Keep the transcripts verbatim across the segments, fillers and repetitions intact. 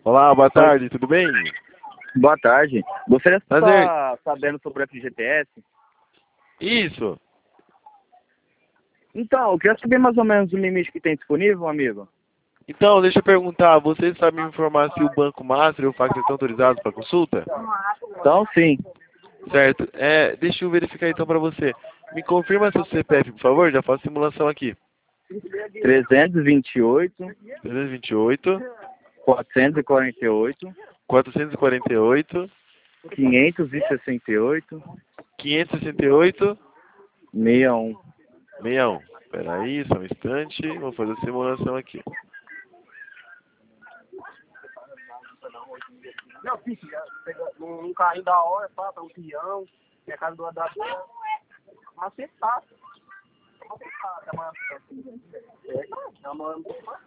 Olá, boa tarde, tudo bem? Boa tarde. Gostaria de Prazer. estar sabendo sobre o F G T S. Isso. Então, eu queria saber mais ou menos o limite que tem disponível, amigo. Então, deixa eu perguntar, você sabe me informar se o Banco Master e o Factor estão autorizados para consulta? Então, sim. Certo. É, deixa eu verificar então para você. Me confirma seu C P F, por favor, já faço simulação aqui. trezentos e vinte e oito, trezentos e vinte e oito, quatrocentos e quarenta e oito, quatrocentos e quarenta e oito, quinhentos e sessenta e oito, quinhentos e sessenta e oito, sessenta e um. sessenta e um. Espera aí, só um instante, vou fazer a simulação aqui. Não, fica, pega um carrinho da hora, pá, tá um peão, tem a casa do da mas você tá. Você tá, tá uma. É, tá uma.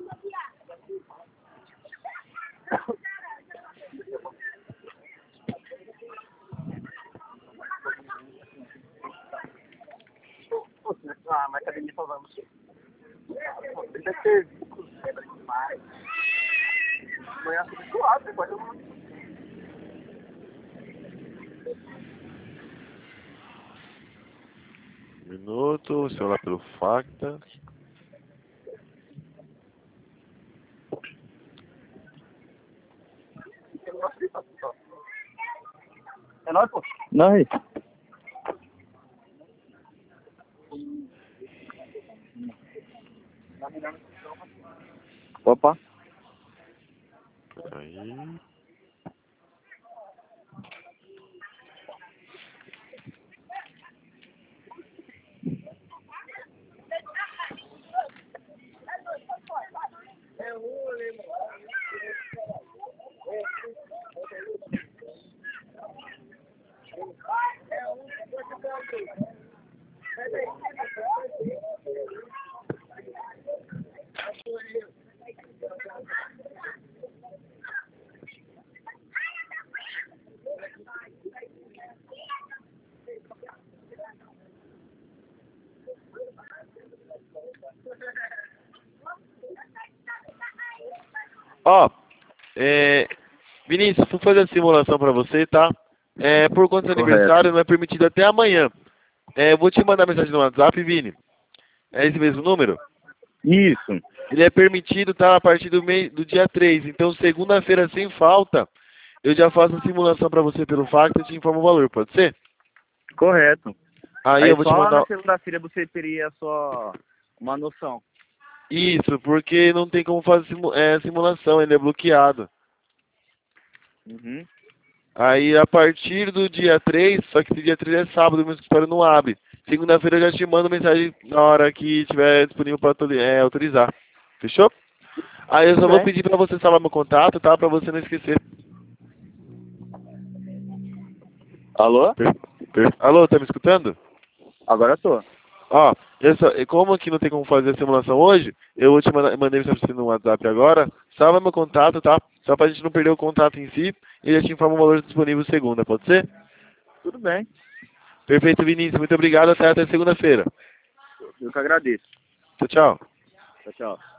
Ah, mas cadê me falando? Você deve ter lembra demais. Amanhã fica suave, depois eu. Um minuto, celular pelo Facta. É nóis, pô. Não, é. Opa. Espera aí. Ó, é, Vinícius, vou fazer a simulação para você, tá? É, por conta do Correto. aniversário, não é permitido até amanhã. É, vou te mandar mensagem no WhatsApp, Vini. É esse mesmo número? Isso. Ele é permitido, tá? A partir do, mês, do dia três. Então, segunda-feira, sem falta, eu já faço a simulação para você pelo fax e te informo o valor, pode ser? Correto. Aí, Aí eu vou te só mandar... na segunda-feira você teria só uma noção. Isso, porque não tem como fazer simu... é, simulação, ele é bloqueado. Uhum. Aí, a partir do dia três, só que esse dia três é sábado, meu escritório não abre. Segunda-feira eu já te mando mensagem na hora que estiver disponível para é, autorizar. Fechou? Aí eu só Tudo vou bem. pedir para você salvar meu contato, tá? Para você não esquecer. Alô? Per... Per... Alô, tá me escutando? Agora eu tô. Ó, eu só... como aqui não tem como fazer a simulação hoje, eu vou te mandar, mandei mensagem pra você no WhatsApp agora. Salva meu contato, tá? Só pra gente não perder o contato em si e já te informo o valor disponível segunda, pode ser? Tudo bem. Perfeito, Vinícius. Muito obrigado. Até, até segunda-feira. Eu que agradeço. Tchau, tchau. Tchau, tchau.